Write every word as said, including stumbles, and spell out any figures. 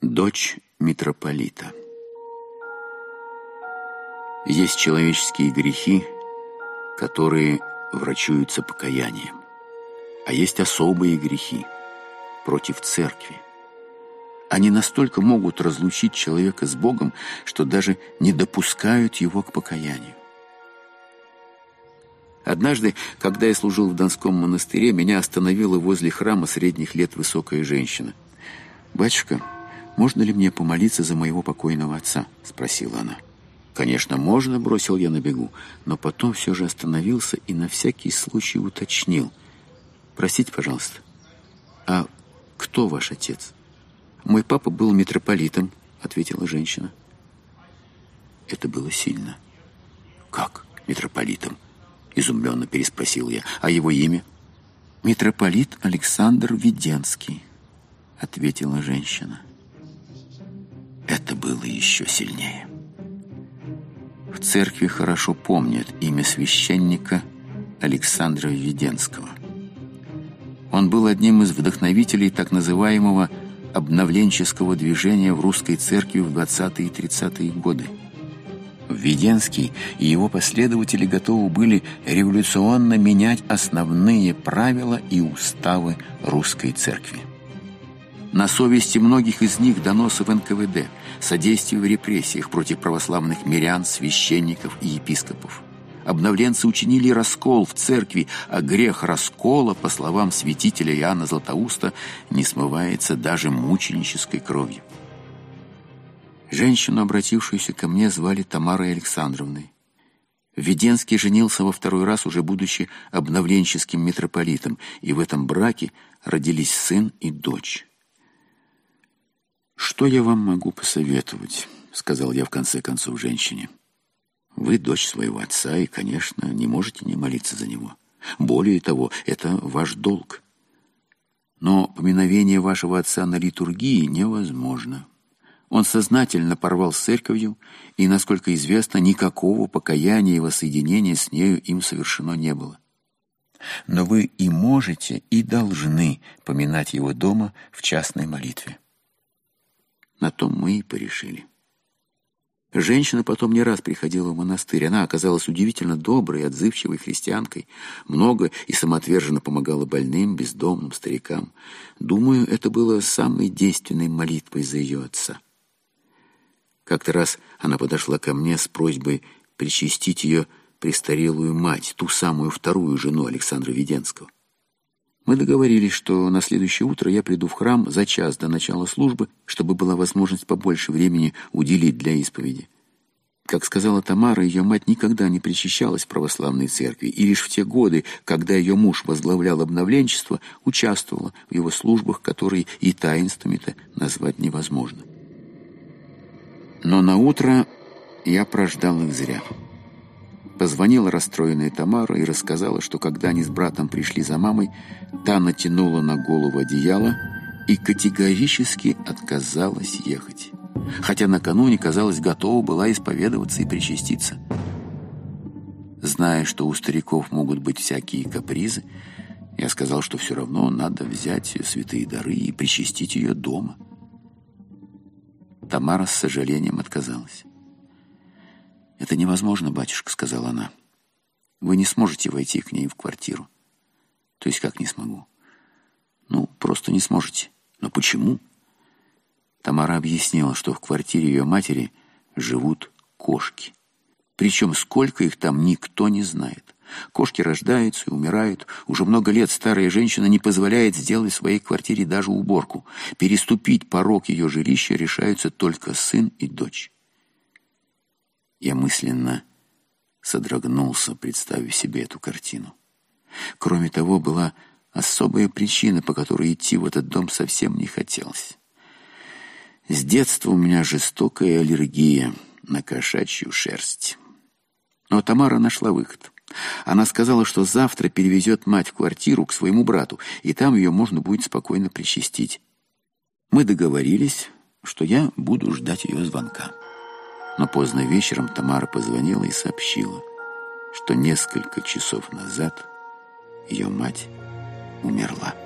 Дочь митрополита. Есть человеческие грехи, которые врачуются покаянием, а есть особые грехи против церкви. Они настолько могут разлучить человека с Богом, что даже не допускают его к покаянию. Однажды, когда я служил в Донском монастыре, меня остановила возле храма средних лет высокая женщина. «Батюшка, можно ли мне помолиться за моего покойного отца?» – спросила она. «Конечно, можно», – бросил я на бегу, но потом все же остановился и на всякий случай уточнил. «Простите, пожалуйста, а кто ваш отец?» «Мой папа был митрополитом», – ответила женщина. Это было сильно. «Как митрополитом?» – изумленно переспросил я. «А его имя?» «Митрополит Александр Веденский», – ответила женщина. Это было еще сильнее. В церкви хорошо помнят имя священника Александра Веденского. Он был одним из вдохновителей так называемого обновленческого движения в русской церкви в двадцатые и тридцатые годы. Веденский и его последователи готовы были революционно менять основные правила и уставы русской церкви. На совести многих из них доносы в эн ка вэ дэ, содействие в репрессиях против православных мирян, священников и епископов. Обновленцы учинили раскол в церкви, а грех раскола, по словам святителя Иоанна Златоуста, не смывается даже мученической кровью. Женщину, обратившуюся ко мне, звали Тамарой Александровной. Веденский женился во второй раз, уже будучи обновленческим митрополитом, и в этом браке родились сын и дочь. «Что я вам могу посоветовать?» — сказал я в конце концов женщине. «Вы дочь своего отца и, конечно, не можете не молиться за него. Более того, это ваш долг. Но поминовение вашего отца на литургии невозможно. Он сознательно порвал с церковью, и, насколько известно, никакого покаяния и воссоединения с нею им совершено не было. Но вы и можете, и должны поминать его дома в частной молитве». На том мы и порешили. Женщина потом не раз приходила в монастырь. Она оказалась удивительно доброй и отзывчивой христианкой. Много и самоотверженно помогала больным, бездомным, старикам. Думаю, это было самой действенной молитвой за ее отца. Как-то раз она подошла ко мне с просьбой причастить ее престарелую мать, ту самую вторую жену Александра Веденского. Мы договорились, что на следующее утро я приду в храм за час до начала службы, чтобы была возможность побольше времени уделить для исповеди. Как сказала Тамара, ее мать никогда не причащалась в православной церкви, и лишь в те годы, когда ее муж возглавлял обновленчество, участвовала в его службах, которые и таинствами-то назвать невозможно. Но на утро я прождал их зря. Позвонила расстроенная Тамара и рассказала, что когда они с братом пришли за мамой, та натянула на голову одеяло и категорически отказалась ехать. Хотя накануне, казалось, готова была исповедоваться и причаститься. Зная, что у стариков могут быть всякие капризы, я сказал, что все равно надо взять святые дары и причастить ее дома. Тамара с сожалением отказалась. «Это невозможно, батюшка», — сказала она. «Вы не сможете войти к ней в квартиру». «То есть как не смогу?» «Ну, просто не сможете». «Но почему?» Тамара объяснила, что в квартире ее матери живут кошки. Причем сколько их там, никто не знает. Кошки рождаются и умирают. Уже много лет старая женщина не позволяет сделать в своей квартире даже уборку. Переступить порог ее жилища решаются только сын и дочь. Я мысленно содрогнулся, представив себе эту картину. Кроме того, была особая причина, по которой идти в этот дом совсем не хотелось. С детства у меня жестокая аллергия на кошачью шерсть. Но Тамара нашла выход. Она сказала, что завтра перевезет мать в квартиру к своему брату, и там ее можно будет спокойно причастить. Мы договорились, что я буду ждать ее звонка. Но поздно вечером Тамара позвонила и сообщила, что несколько часов назад ее мать умерла.